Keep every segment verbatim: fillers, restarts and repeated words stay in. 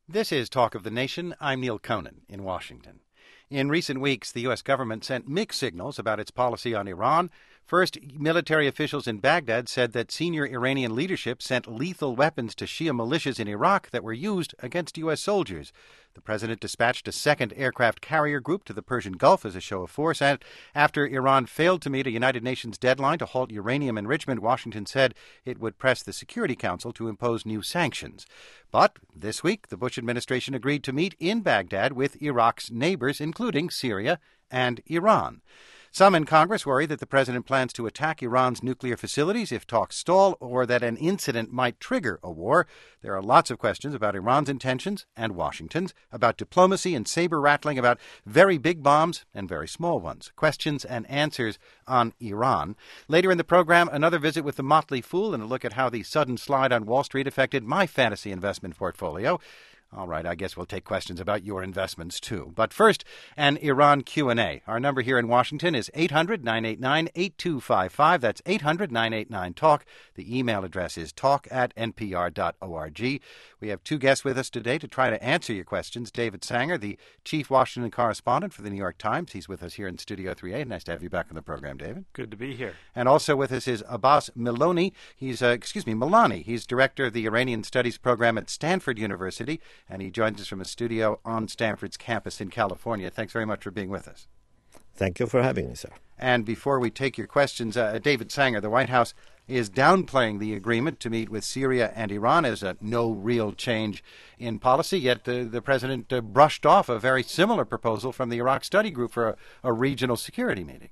This is Talk of the Nation. I'm Neil Conan in Washington. In recent weeks, the U S government sent mixed signals about its policy on Iran. First, military officials in Baghdad said that senior Iranian leadership sent lethal weapons to Shia militias in Iraq that were used against U S soldiers. The president dispatched a second aircraft carrier group to the Persian Gulf as a show of force. And after Iran failed to meet a United Nations deadline to halt uranium enrichment, Washington said it would press the Security Council to impose new sanctions. But this week, the Bush administration agreed to meet in Baghdad with Iraq's neighbors, including Syria and Iran. Some in Congress worry that the president plans to attack Iran's nuclear facilities if talks stall, or that an incident might trigger a war. There are lots of questions about Iran's intentions and Washington's, about diplomacy and saber-rattling, about very big bombs and very small ones. Questions and answers on Iran. Later in the program, another visit with the Motley Fool and a look at how the sudden slide on Wall Street affected my fantasy investment portfolio. All right, I guess we'll take questions about your investments, too. But first, an Iran Q and A. Our number here in Washington is eight hundred, nine eight nine, eight two five five. That's eight hundred, nine eight nine, talk. The email address is talk at n p r dot org. We have two guests with us today to try to answer your questions. David Sanger, the chief Washington correspondent for the New York Times. He's with us here in Studio three A. Nice to have you back on the program, David. Good to be here. And also with us is Abbas Milani. He's, uh, excuse me, Milani. He's director of the Iranian Studies program at Stanford University, and he joins us from a studio on Stanford's campus in California. Thanks very much for being with us. Thank you for having me, sir. And before we take your questions, uh, David Sanger, the White House is downplaying the agreement to meet with Syria and Iran as a no real change in policy, yet uh, the president uh, brushed off a very similar proposal from the Iraq Study Group for a, a regional security meeting.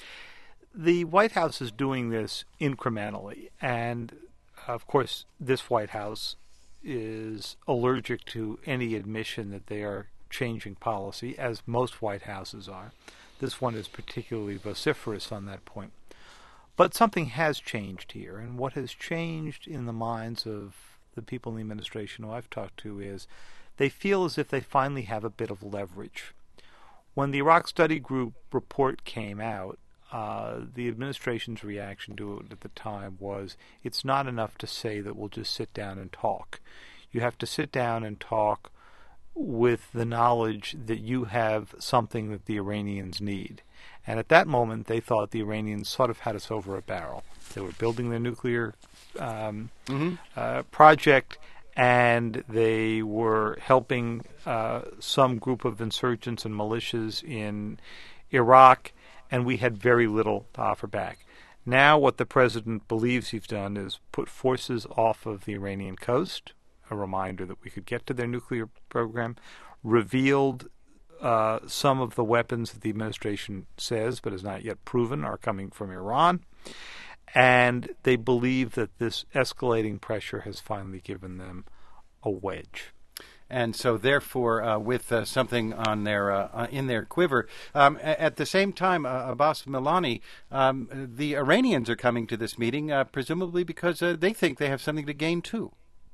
The White House is doing this incrementally, and of course this White House is allergic to any admission that they are changing policy, as most White Houses are. This one is particularly vociferous on that point. But something has changed here, and what has changed in the minds of the people in the administration who I've talked to is they feel as if they finally have a bit of leverage. When the Iraq Study Group report came out, uh, the administration's reaction to it at the time was, it's not enough to say that we'll just sit down and talk. You have to sit down and talk with the knowledge that you have something that the Iranians need. And at that moment, they thought the Iranians sort of had us over a barrel. They were building their nuclear um, mm-hmm. uh, project, and they were helping uh, some group of insurgents and militias in Iraq, and we had very little to offer back. Now what the president believes he's done is put forces off of the Iranian coast, a reminder that we could get to their nuclear program, revealed uh, some of the weapons that the administration says, but has not yet proven, are coming from Iran. And they believe that this escalating pressure has finally given them a wedge. And so, therefore, uh, with uh, something on their uh, in their quiver, um, at the same time, uh, Abbas Milani, um, the Iranians are coming to this meeting, uh, presumably because uh, they think they have something to gain too.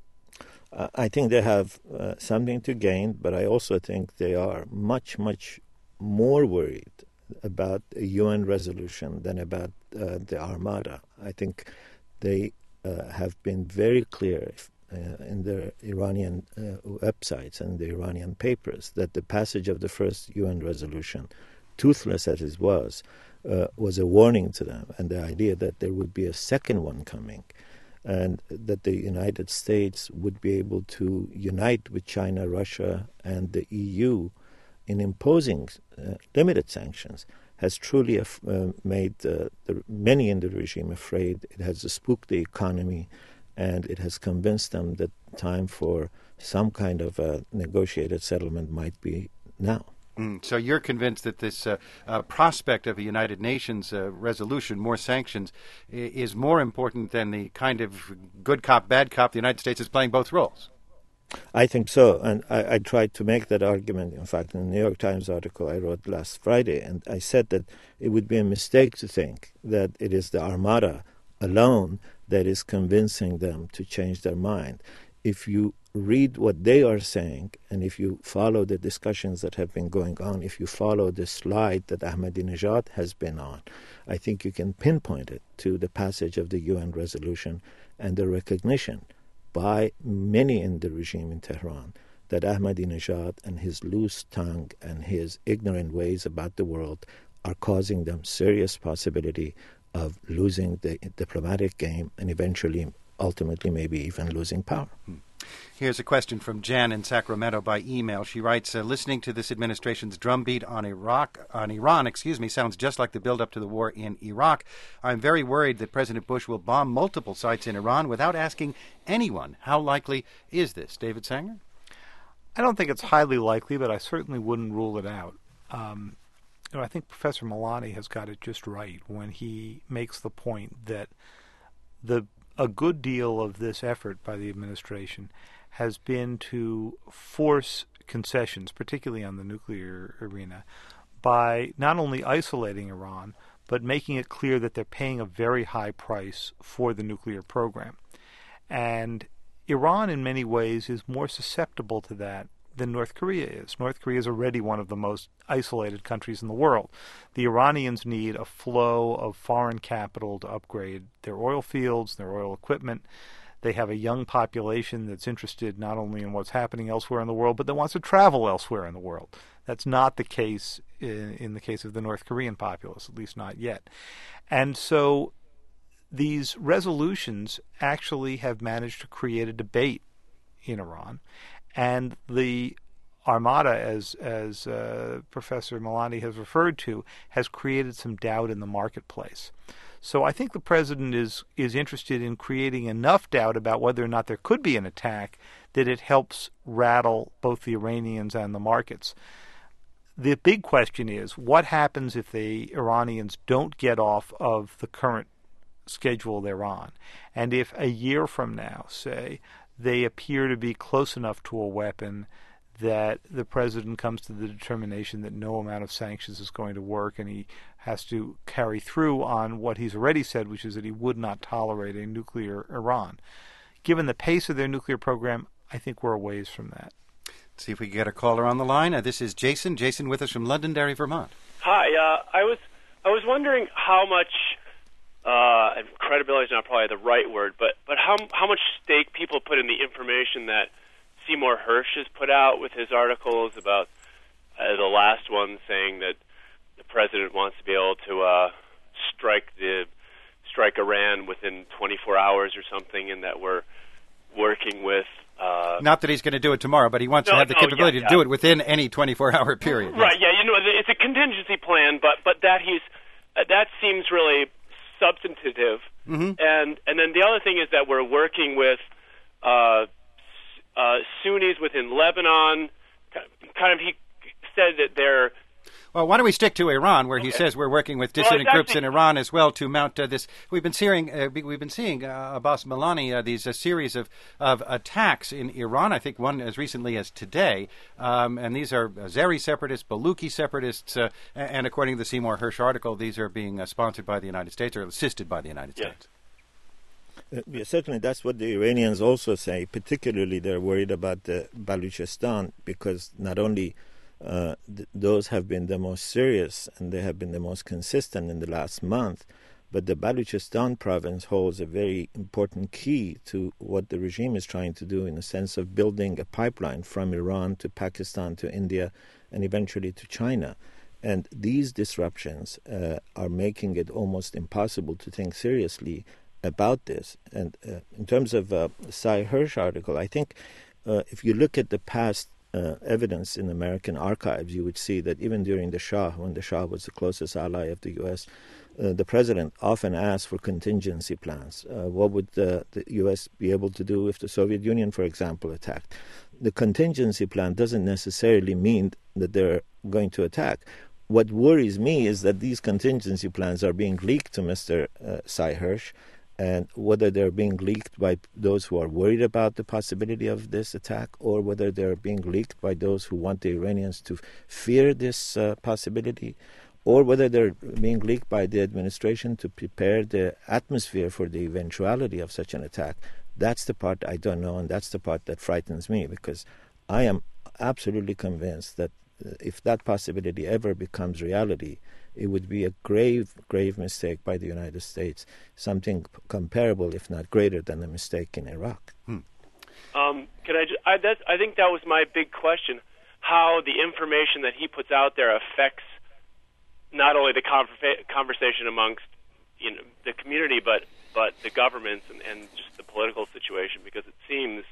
Uh, I think they have uh, something to gain, but I also think they are much, much more worried about a U N resolution than about uh, the Armada. I think they uh, have been very clear uh, in their Iranian uh, websites and the Iranian papers that the passage of the first U N resolution, toothless as it was, uh, was a warning to them, and the idea that there would be a second one coming, and that the United States would be able to unite with China, Russia, and the E U in imposing uh, limited sanctions, has truly uh, made uh, the, many in the regime afraid. It has spooked the economy, and it has convinced them that time for some kind of a negotiated settlement might be now. Mm, so you're convinced that this uh, uh, prospect of a United Nations uh, resolution, more sanctions, I- is more important than the kind of good cop, bad cop the United States is playing both roles? I think so, and I, I tried to make that argument. In fact, in the New York Times article I wrote last Friday, and I said that it would be a mistake to think that it is the Armada alone that is convincing them to change their mind. If you read what they are saying, and if you follow the discussions that have been going on, if you follow the slide that Ahmadinejad has been on, I think you can pinpoint it to the passage of the U N resolution and the recognition by many in the regime in Tehran that Ahmadinejad and his loose tongue and his ignorant ways about the world are causing them serious possibility of losing the diplomatic game and eventually, ultimately, maybe even losing power. Hmm. Here's a question from Jan in Sacramento by email. She writes, uh, listening to this administration's drumbeat on Iraq, on Iran, excuse me, sounds just like the build-up to the war in Iraq. I'm very worried that President Bush will bomb multiple sites in Iran without asking anyone. How likely is this? David Sanger? I don't think it's highly likely, but I certainly wouldn't rule it out. Um, you know, I think Professor Milani has got it just right when he makes the point that the a good deal of this effort by the administration has been to force concessions, particularly on the nuclear arena, by not only isolating Iran, but making it clear that they're paying a very high price for the nuclear program. And Iran, in many ways, is more susceptible to that than North Korea is. North Korea is already one of the most isolated countries in the world. The Iranians need a flow of foreign capital to upgrade their oil fields, their oil equipment. They have a young population that's interested not only in what's happening elsewhere in the world, but that wants to travel elsewhere in the world. That's not the case in, in the case of the North Korean populace, at least not yet. And so these resolutions actually have managed to create a debate in Iran. And the Armada, as as uh, Professor Milani has referred to, has created some doubt in the marketplace. So I think the president is is interested in creating enough doubt about whether or not there could be an attack that it helps rattle both the Iranians and the markets. The big question is, what happens if the Iranians don't get off of the current schedule they're on? And if a year from now, say, they appear to be close enough to a weapon that the president comes to the determination that no amount of sanctions is going to work, and he has to carry through on what he's already said, which is that he would not tolerate a nuclear Iran. Given the pace of their nuclear program, I think we're a ways from that. Let's see if we can get a caller on the line. Uh, this is Jason. Jason with us from Londonderry, Vermont. Hi. Uh, I was I was wondering how much Uh, and credibility is not probably the right word, but, but how how much stake people put in the information that Seymour Hersh has put out with his articles about uh, the last one saying that the president wants to be able to uh, strike the strike Iran within twenty-four hours or something, and that we're working with. Uh, Not that he's going to do it tomorrow, but he wants no, to have the no, capability yeah, yeah. to do it within any twenty-four hour period. Right? Yeah, you know, it's a contingency plan, but but that he's uh, that seems really substantive, mm-hmm. and and then the other thing is that we're working with uh, uh, Sunnis within Lebanon. Kind of, he said that they're. Well, why don't we stick to Iran, where okay. he says we're working with dissident well, groups in Iran as well to mount uh, this. We've been seeing, uh, we've been seeing uh, Abbas Milani uh, these a series of, of attacks in Iran. I think one as recently as today, um, and these are Azeri separatists, Baluchi separatists, uh, and according to the Seymour Hersh article, these are being uh, sponsored by the United States or assisted by the United yes. States. Uh, yeah, certainly, that's what the Iranians also say. Particularly, they're worried about the Baluchistan because not only Uh, th- those have been the most serious and they have been the most consistent in the last month. But the Baluchistan province holds a very important key to what the regime is trying to do in the sense of building a pipeline from Iran to Pakistan to India and eventually to China. And these disruptions uh, are making it almost impossible to think seriously about this. And uh, in terms of uh, the Sy Hersh article, I think uh, if you look at the past uh, evidence in American archives, you would see that even during the Shah, when the Shah was the closest ally of the U S, uh, the president often asked for contingency plans. Uh, what would the, the U S be able to do if the Soviet Union, for example, attacked? The contingency plan doesn't necessarily mean that they're going to attack. What worries me is that these contingency plans are being leaked to Mister Uh, Sy Hersh, and whether they're being leaked by those who are worried about the possibility of this attack, or whether they're being leaked by those who want the Iranians to fear this uh, possibility, or whether they're being leaked by the administration to prepare the atmosphere for the eventuality of such an attack. That's the part I don't know, and that's the part that frightens me, because I am absolutely convinced that if that possibility ever becomes reality, it would be a grave, grave mistake by the United States, something comparable, if not greater, than the mistake in Iraq. Hmm. Um, can I? Just, I, that's, I think that was my big question: how the information that he puts out there affects not only the conversa- conversation amongst you know the community, but but the governments and, and just the political situation, because it seems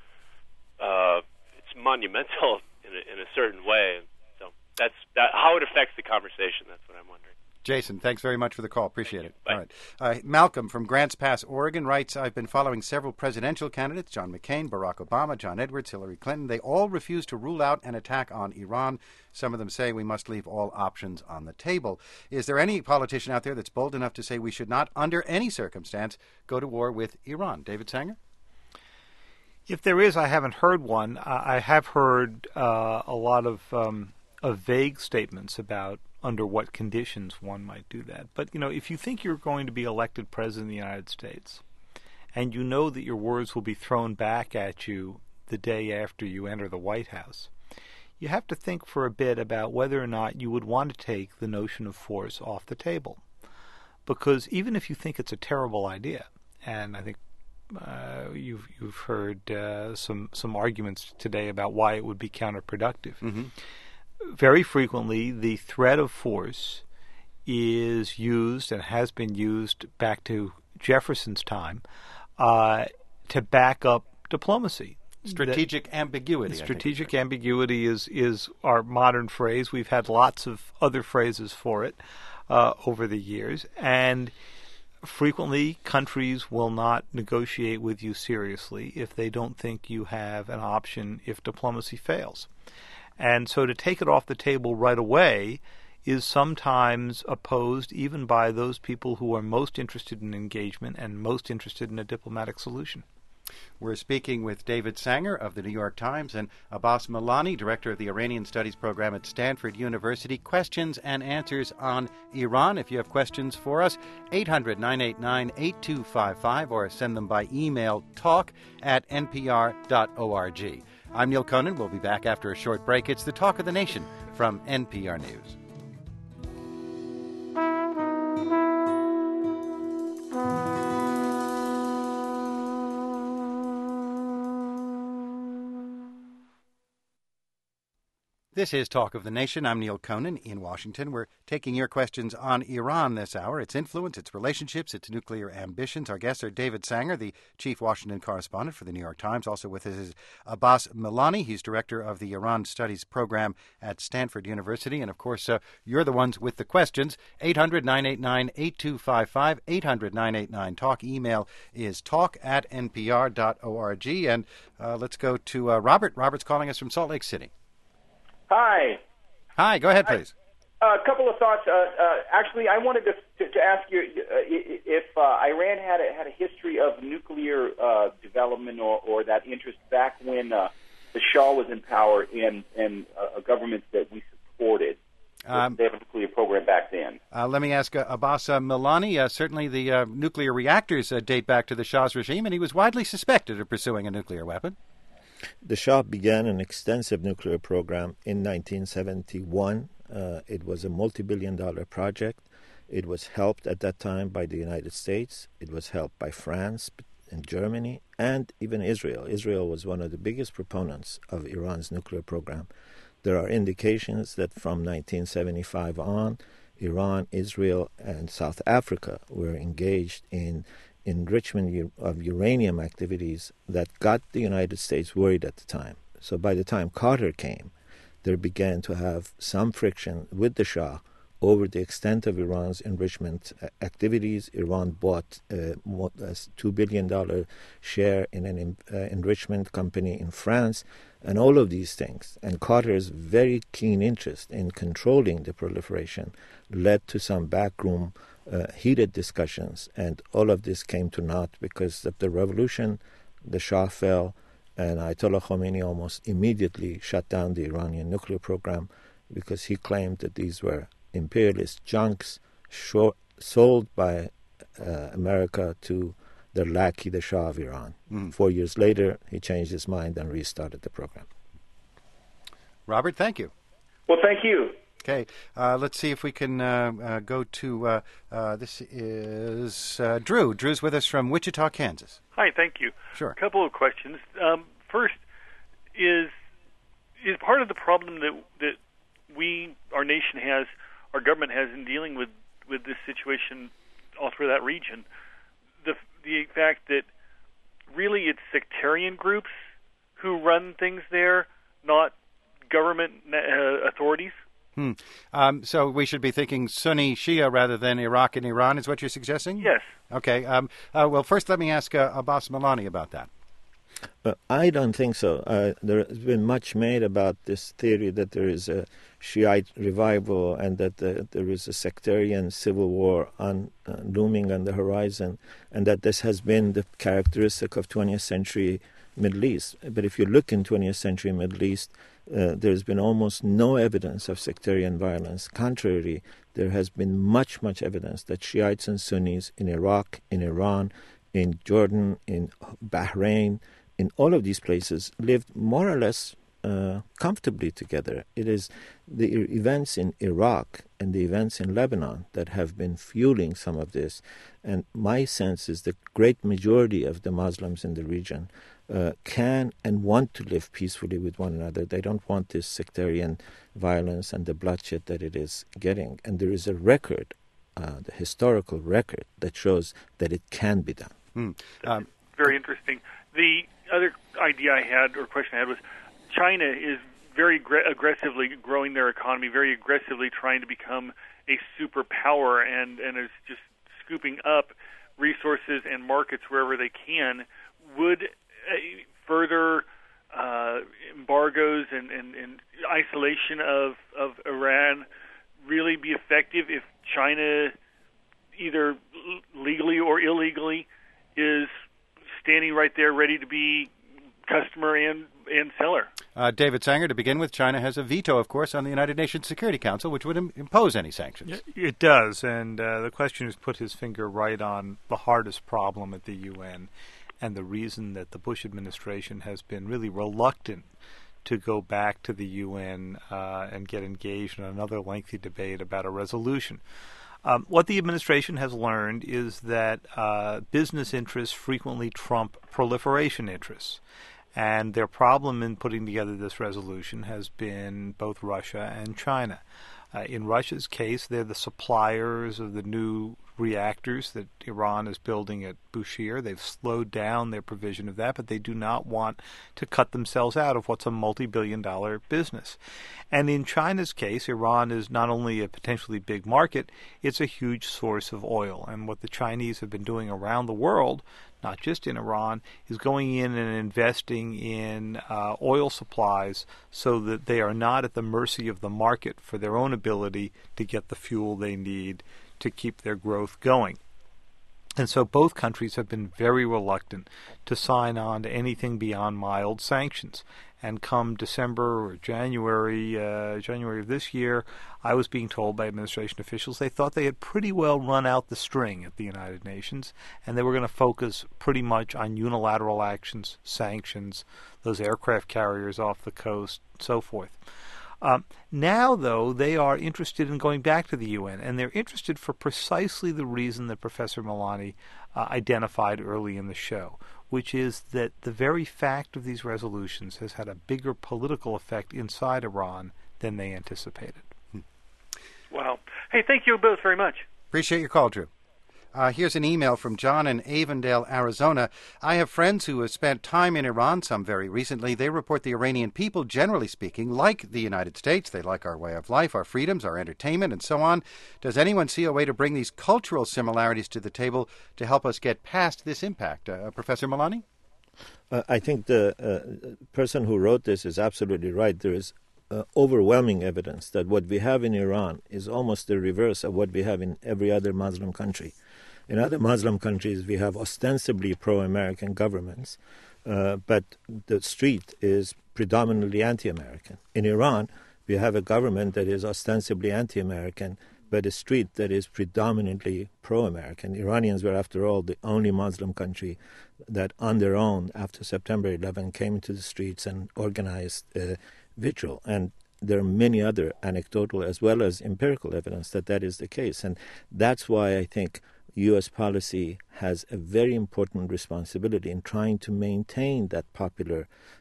uh, it's monumental in a, in a certain way. So that's that, how it affects the conversation. That's what I'm wondering. Jason, thanks very much for the call. Appreciate it. Bye. All right. Uh, Malcolm from Grants Pass, Oregon, writes, I've been following several presidential candidates, John McCain, Barack Obama, John Edwards, Hillary Clinton. They all refuse to rule out an attack on Iran. Some of them say we must leave all options on the table. Is there any politician out there that's bold enough to say we should not, under any circumstance, go to war with Iran? David Sanger? If there is, I haven't heard one. I have heard uh, a lot of, um, of vague statements about under what conditions one might do that. But, you know, if you think you're going to be elected president of the United States and you know that your words will be thrown back at you the day after you enter the White House, you have to think for a bit about whether or not you would want to take the notion of force off the table. Because even if you think it's a terrible idea, and I think uh, you've, you've heard uh, some, some arguments today about why it would be counterproductive, Mm-hmm. very frequently the threat of force is used and has been used back to Jefferson's time uh, to back up diplomacy. Strategic that, ambiguity. Strategic ambiguity is, is our modern phrase. We've had lots of other phrases for it uh, over the years. And frequently countries will not negotiate with you seriously if they don't think you have an option if diplomacy fails. And so to take it off the table right away is sometimes opposed even by those people who are most interested in engagement and most interested in a diplomatic solution. We're speaking with David Sanger of the New York Times and Abbas Milani, director of the Iranian Studies program at Stanford University. Questions and answers on Iran. If you have questions for us, eight hundred, nine eight nine, eight two five five or send them by email, talk at n p r dot org. I'm Neil Conan. We'll be back after a short break. It's the Talk of the Nation from N P R News. This is Talk of the Nation. I'm Neil Conan in Washington. We're taking your questions on Iran this hour, its influence, its relationships, its nuclear ambitions. Our guests are David Sanger, the chief Washington correspondent for the New York Times. Also with us is Abbas Milani. He's director of the Iran Studies program at Stanford University. And, of course, uh, you're the ones with the questions. eight hundred, nine eight nine, eight two five five, eight hundred, nine eight nine, talk. Email is talk at n p r dot org. And uh, let's go to uh, Robert. Robert's calling us from Salt Lake City. Hi. Hi, go ahead, please. Uh, a couple of thoughts. Uh, uh, actually, I wanted to, to, to ask you uh, if uh, Iran had a, had a history of nuclear uh, development or, or that interest back when uh, the Shah was in power and, and uh, a government that we supported. Um, they have a nuclear program back then. Uh, let me ask uh, Abbas uh, Milani. Uh, certainly the uh, nuclear reactors uh, date back to the Shah's regime, and he was widely suspected of pursuing a nuclear weapon. The Shah began an extensive nuclear program in nineteen seventy-one. Uh, it was a multi-billion dollar project. It was helped at that time by the United States. It was helped by France and Germany and even Israel. Israel was one of the biggest proponents of Iran's nuclear program. There are indications that from nineteen seventy-five on, Iran, Israel, and South Africa were engaged in enrichment of uranium activities that got the United States worried at the time. So by the time Carter came, there began to have some friction with the Shah over the extent of Iran's enrichment activities. Iran bought a two billion dollars share in an en- uh, enrichment company in France, and all of these things. And Carter's very keen interest in controlling the proliferation led to some backroom uh, heated discussions, and all of this came to naught because of the revolution. The Shah fell, and Ayatollah Khomeini almost immediately shut down the Iranian nuclear program because he claimed that these were imperialist junks short, sold by uh, America to the lackey, the Shah of Iran. Mm. Four years later, he changed his mind and restarted the program. Robert, thank you. Well, thank you. Okay, uh, let's see if we can uh, uh, go to, uh, uh, this is uh, Drew. Drew's with us from Wichita, Kansas. Hi, thank you. Sure. A couple of questions. Um, first is is part of the problem that that we, our nation has, our government has in dealing with, with this situation all through that region. The the fact that really it's sectarian groups who run things there, not government uh, authorities. Hmm. Um, so we should be thinking Sunni Shia rather than Iraq and Iran, is what you're suggesting? Yes. Okay. Um, uh, well, first let me ask uh, Abbas Milani about that. Uh, I don't think so. Uh, there has been much made about this theory that there is a Shiite revival and that the, there is a sectarian civil war on, uh, looming on the horizon, and that this has been the characteristic of twentieth century Middle East. But if you look in twentieth century Middle East, uh, there's been almost no evidence of sectarian violence. Contrary, there has been much, much evidence that Shiites and Sunnis in Iraq, in Iran, in Jordan, in Bahrain, in all of these places lived more or less uh, comfortably together. It is the events in Iraq and the events in Lebanon that have been fueling some of this. And my sense is the great majority of the Muslims in the region uh, can and want to live peacefully with one another. They don't want this sectarian violence and the bloodshed that it is getting. And there is a record, uh, the historical record, that shows that it can be done. Hmm. Um, Very interesting. The other idea I had, or question I had, was China is very gra- aggressively growing their economy, very aggressively trying to become a superpower, and, and is just scooping up resources and markets wherever they can. Would uh, further uh, embargoes and, and, and isolation of, of Iran really be effective if China, either legally or illegally, is standing right there ready to be customer and, and seller? Uh, David Sanger, to begin with, China has a veto, of course, on the United Nations Security Council, which would im- impose any sanctions. It does, and uh, the question has put his finger right on the hardest problem at the U N, and the reason that the Bush administration has been really reluctant to go back to the U N uh, and get engaged in another lengthy debate about a resolution. Um, what the administration has learned is that uh, business interests frequently trump proliferation interests. And their problem in putting together this resolution has been both Russia and China. Uh, in Russia's case, they're the suppliers of the new reactors that Iran is building at Bushehr. They've slowed down their provision of that, but they do not want to cut themselves out of what's a multi-billion dollar business. And in China's case, Iran is not only a potentially big market, it's a huge source of oil. And what the Chinese have been doing around the world, not just in Iran, is going in and investing in uh, oil supplies so that they are not at the mercy of the market for their own ability to get the fuel they need to keep their growth going. And so both countries have been very reluctant to sign on to anything beyond mild sanctions. And come December or January, uh, January of this year, I was being told by administration officials they thought they had pretty well run out the string at the United Nations, and they were going to focus pretty much on unilateral actions, sanctions, those aircraft carriers off the coast, so forth. Um, now, though, they are interested in going back to the U N, and they're interested for precisely the reason that Professor Milani uh, identified early in the show, which is that the very fact of these resolutions has had a bigger political effect inside Iran than they anticipated. Wow. Hey, thank you both very much. Appreciate your call, Drew. Uh, here's an email from John in Avondale, Arizona. I have friends who have spent time in Iran, some very recently. They report the Iranian people, generally speaking, like the United States. They like our way of life, our freedoms, our entertainment, and so on. Does anyone see a way to bring these cultural similarities to the table to help us get past this impact? Uh, Professor Milani? Uh, I think the uh, person who wrote this is absolutely right. There is uh, overwhelming evidence that what we have in Iran is almost the reverse of what we have in every other Muslim country. In other Muslim countries, we have ostensibly pro-American governments, uh, but the street is predominantly anti-American. In Iran, we have a government that is ostensibly anti-American, but a street that is predominantly pro-American. Iranians were, after all, the only Muslim country that on their own, after September eleventh, came into the streets and organized uh, vigil. And there are many other anecdotal as well as empirical evidence that that is the case. And that's why I think U S policy has a very important responsibility in trying to maintain that popular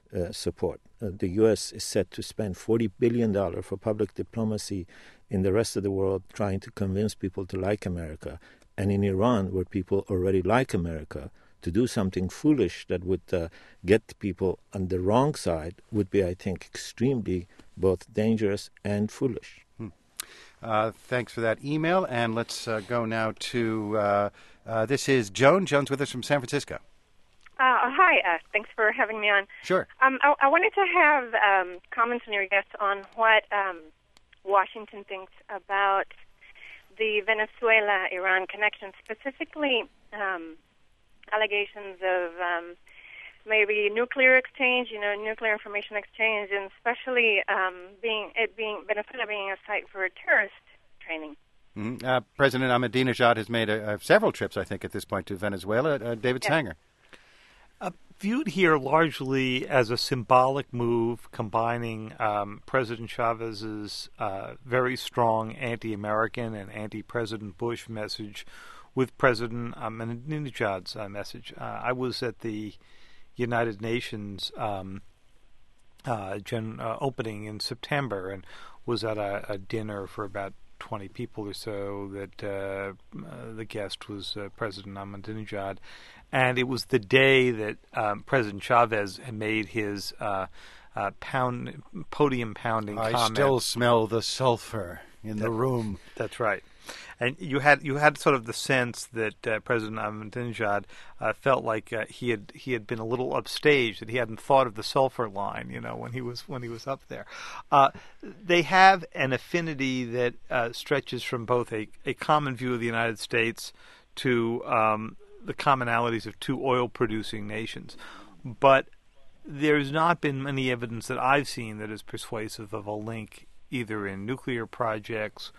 uh, support. Uh, the U S is set to spend forty billion dollars for public diplomacy in the rest of the world, trying to convince people to like America. And in Iran, where people already like America, to do something foolish that would uh, get people on the wrong side would be, I think, extremely both dangerous and foolish. Hmm. Uh, thanks for that email. And let's uh, go now to, uh, uh, this is Joan. Joan's with us from San Francisco. Uh, hi. Uh, thanks for having me on. Sure. Um, I, I wanted to have um, comments from your guests on what um, Washington thinks about the Venezuela-Iran connection, specifically um, allegations of um, maybe nuclear exchange, you know, nuclear information exchange, and especially um, being it being Venezuela being a site for terrorist training. Mm-hmm. Uh, President Ahmadinejad has made uh, several trips, I think, at this point to Venezuela. Uh, David Yeah. Sanger. Uh, viewed here largely as a symbolic move, combining um, President Chavez's uh, very strong anti-American and anti-President Bush message with President Ahmadinejad's uh, message. Uh, I was at the United Nations um, uh, gen- uh, opening in September and was at a, a dinner for about twenty people or so that uh, uh, the guest was uh, President Ahmadinejad. And it was the day that um, President Chavez had made his uh, uh, pound, podium-pounding I comment. still smell the sulfur in the room. That's right. And you had you had sort of the sense that uh, President Ahmadinejad uh, felt like uh, he had he had been a little upstaged, that he hadn't thought of the sulfur line, you know, when he was when he was up there. Uh, they have an affinity that uh, stretches from both a, a common view of the United States to um, the commonalities of two oil-producing nations, but there's not been any evidence that I've seen that is persuasive of a link either in nuclear projects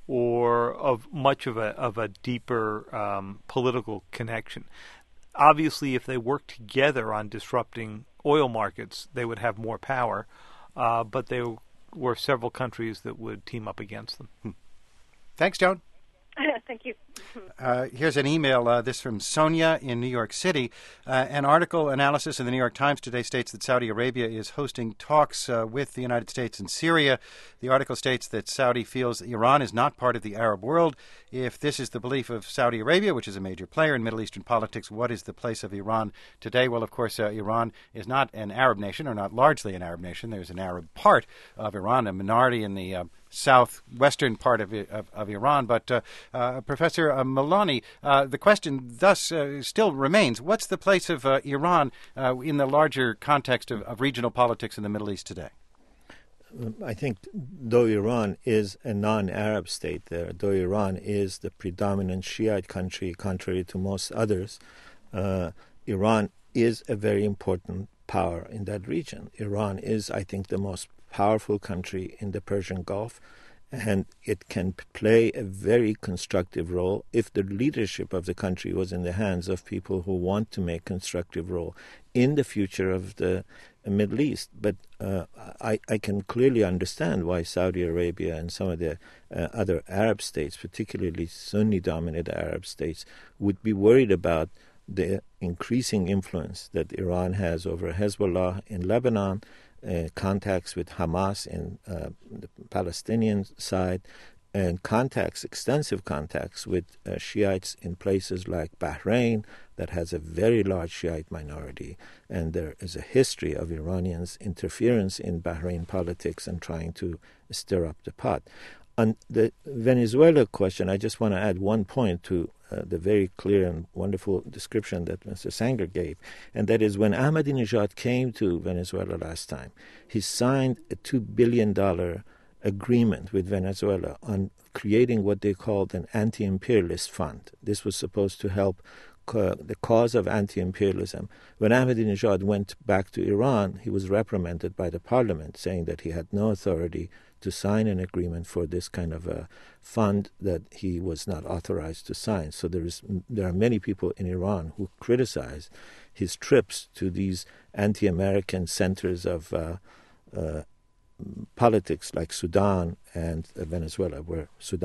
or of much of a of a deeper um, political connection. Obviously, if they worked together on disrupting oil markets, they would have more power, uh, but there were several countries that would team up against them. Hmm. Thanks, Joan. Thank you. Uh, here's an email, uh, this from Sonia in New York City. Uh, an article analysis in the New York Times today states that Saudi Arabia is hosting talks uh, with the United States in Syria. The article states that Saudi feels Iran is not part of the Arab world. If this is the belief of Saudi Arabia, which is a major player in Middle Eastern politics, what is the place of Iran today? Well, of course, uh, Iran is not an Arab nation, or not largely an Arab nation. There's an Arab part of Iran, a minority in the uh, southwestern part of, of, of Iran. But uh, uh, Professor uh, Milani, uh, the question thus uh, still remains, what's the place of uh, Iran uh, in the larger context of, of regional politics in the Middle East today? I think though Iran is a non-Arab state there, though Iran is the predominant Shiite country, contrary to most others, uh, Iran is a very important power in that region. Iran is, I think, the most powerful country in the Persian Gulf, and it can play a very constructive role if the leadership of the country was in the hands of people who want to make constructive role in the future of the Middle East. But uh, I, I can clearly understand why Saudi Arabia and some of the uh, other Arab states, particularly Sunni-dominated Arab states, would be worried about the increasing influence that Iran has over Hezbollah in Lebanon, Uh, contacts with Hamas in uh, the Palestinian side, and contacts, extensive contacts with uh, Shiites in places like Bahrain that has a very large Shiite minority, and there is a history of Iranians' interference in Bahrain politics and trying to stir up the pot. On the Venezuela question, I just want to add one point to uh, the very clear and wonderful description that Mister Sanger gave, and that is when Ahmadinejad came to Venezuela last time, he signed a two billion dollars agreement with Venezuela on creating what they called an anti-imperialist fund. This was supposed to help uh, the cause of anti-imperialism. When Ahmadinejad went back to Iran, he was reprimanded by the parliament, saying that he had no authority to sign an agreement for this kind of a fund that he was not authorized to sign. So there is there are many people in Iran who criticize his trips to these anti-American centers of uh, uh, politics like Sudan and uh, Venezuela, where Sudan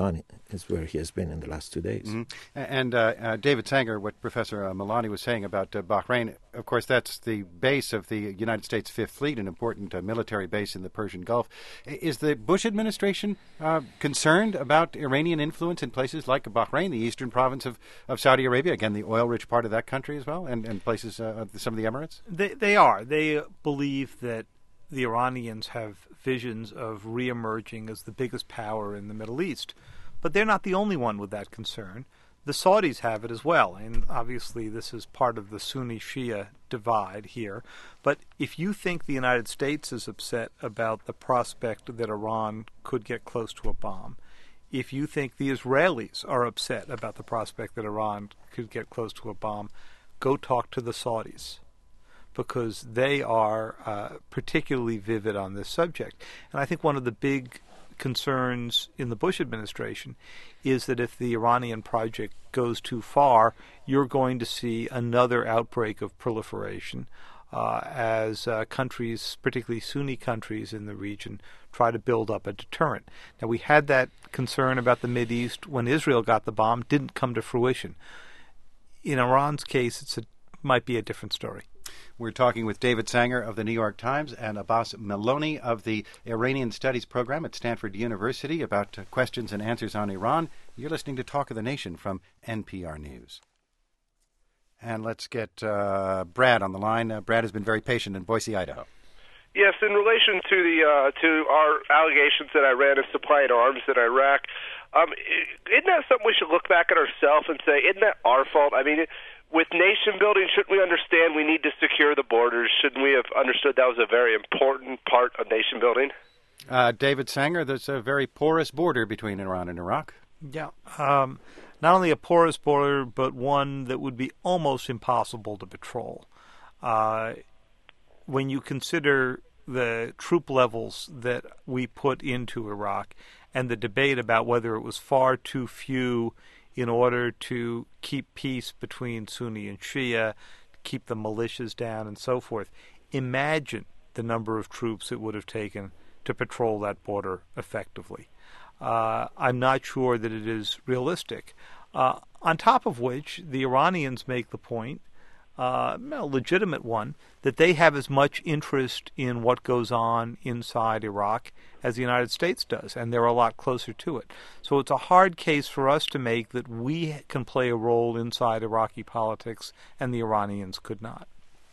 is where he has been in the last two days. Mm-hmm. And uh, uh, David Sanger, what Professor uh, Milani was saying about uh, Bahrain, of course, that's the base of the United States Fifth Fleet, an important uh, military base in the Persian Gulf. Is the Bush administration uh, concerned about Iranian influence in places like Bahrain, the eastern province of, of Saudi Arabia, again, the oil-rich part of that country as well, and, and places, uh, some of the Emirates? They, they are. They believe that the Iranians have visions of reemerging as the biggest power in the Middle East. But they're not the only one with that concern. The Saudis have it as well, and obviously this is part of the Sunni-Shia divide here. But if you think the United States is upset about the prospect that Iran could get close to a bomb, if you think the Israelis are upset about the prospect that Iran could get close to a bomb, go talk to the Saudis, because they are uh, particularly vivid on this subject. And I think one of the big concerns in the Bush administration is that if the Iranian project goes too far, you're going to see another outbreak of proliferation uh, as uh, countries, particularly Sunni countries in the region, try to build up a deterrent. Now, we had that concern about the Mideast when Israel got the bomb, didn't come to fruition. In Iran's case, it's a, might be a different story. We're talking with David Sanger of the New York Times and Abbas Meloni of the Iranian Studies Program at Stanford University about uh, questions and answers on Iran. You're listening to Talk of the Nation from N P R News. And let's get uh, Brad on the line. Uh, Brad has been very patient in Boise, Idaho. Yes, in relation to the uh, to our allegations that Iran is supplying arms in Iraq, um, isn't that something we should look back at ourselves and say, isn't that our fault? I mean, it, with nation building, shouldn't we understand we need to secure the borders? Shouldn't we have understood that was a very important part of nation building? Uh, David Sanger, there's a very porous border between Iran and Iraq. Yeah. Um, not only a porous border, but one that would be almost impossible to patrol. Uh, when you consider the troop levels that we put into Iraq and the debate about whether it was far too few in order to keep peace between Sunni and Shia, keep the militias down, and so forth. Imagine the number of troops it would have taken to patrol that border effectively. Uh, I'm not sure that it is realistic. Uh, on top of which, the Iranians make the point, uh, a legitimate one, that they have as much interest in what goes on inside Iraq as the United States does, and they're a lot closer to it. So it's a hard case for us to make that we can play a role inside Iraqi politics and the Iranians could not.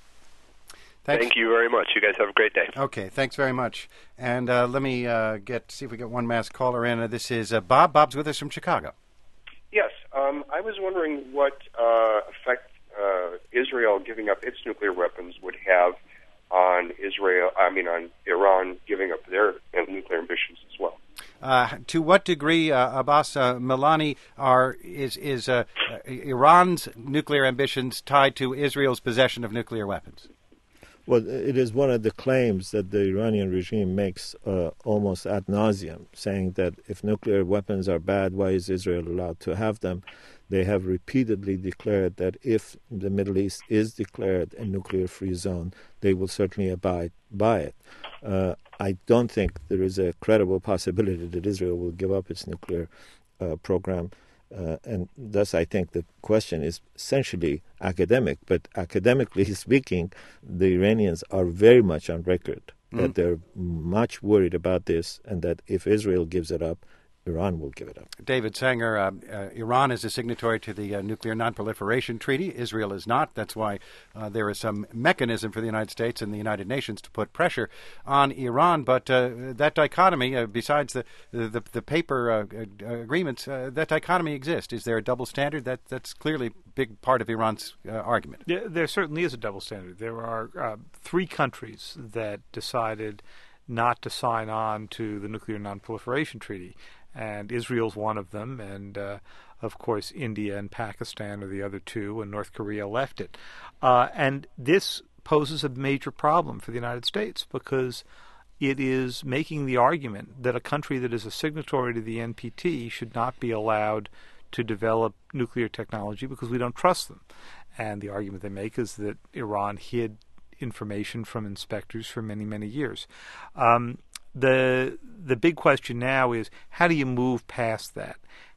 Thanks. Thank you very much. You guys have a great day. Okay, thanks very much. And uh, let me uh, get see if we get one masked caller in. Uh, this is uh, Bob. Bob's with us from Chicago. Yes, um, I was wondering what uh, effect uh, Israel giving up its nuclear weapons would have on Israel. I mean, on Iran giving up their nuclear ambitions as well. Uh, to what degree, uh, Abbas uh, Milani, are is is uh, Iran's nuclear ambitions tied to Israel's possession of nuclear weapons? Well, it is one of the claims that the Iranian regime makes uh, almost ad nauseum, saying that if nuclear weapons are bad, why is Israel allowed to have them? They have repeatedly declared that if the Middle East is declared a nuclear-free zone, they will certainly abide by it. Uh, I don't think there is a credible possibility that Israel will give up its nuclear uh, program. Uh, and thus, I think the question is essentially academic. But academically speaking, the Iranians are very much on record mm. that they're much worried about this, and that if Israel gives it up, Iran will give it up. David Sanger, uh, uh, Iran is a signatory to the uh, Nuclear Non-Proliferation Treaty. Israel is not. That's why uh, there is some mechanism for the United States and the United Nations to put pressure on Iran. But uh, that dichotomy, uh, besides the the, the paper uh, uh, agreements, uh, that dichotomy exists. Is there a double standard? That That's clearly a big part of Iran's uh, argument. Yeah, there certainly is a double standard. There are uh, three countries that decided not to sign on to the Nuclear Non-Proliferation Treaty. And Israel's one of them, and uh, of course India and Pakistan are the other two, and North Korea left it. Uh, and this poses a major problem for the United States because it is making the argument that a country that is a signatory to the N P T should not be allowed to develop nuclear technology because we don't trust them. And the argument they make is that Iran hid information from inspectors for many, many years. Um, The the big question now is, how do you move past that?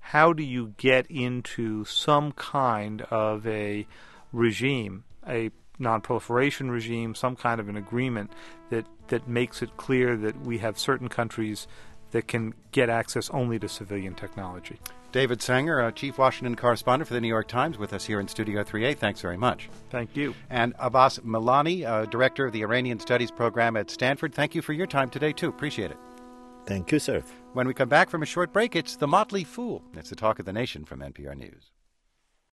how do you get into some kind of a regime, a non-proliferation regime, some kind of an agreement that, that makes it clear that we have certain countries that can get access only to civilian technology. David Sanger, uh, Chief Washington Correspondent for the New York Times, with us here in Studio three A. Thanks very much. Thank you. And Abbas Milani, uh, Director of the Iranian Studies Program at Stanford. Thank you for your time today, too. Appreciate it. Thank you, sir. When we come back from a short break, it's The Motley Fool. It's the talk of the nation from N P R News.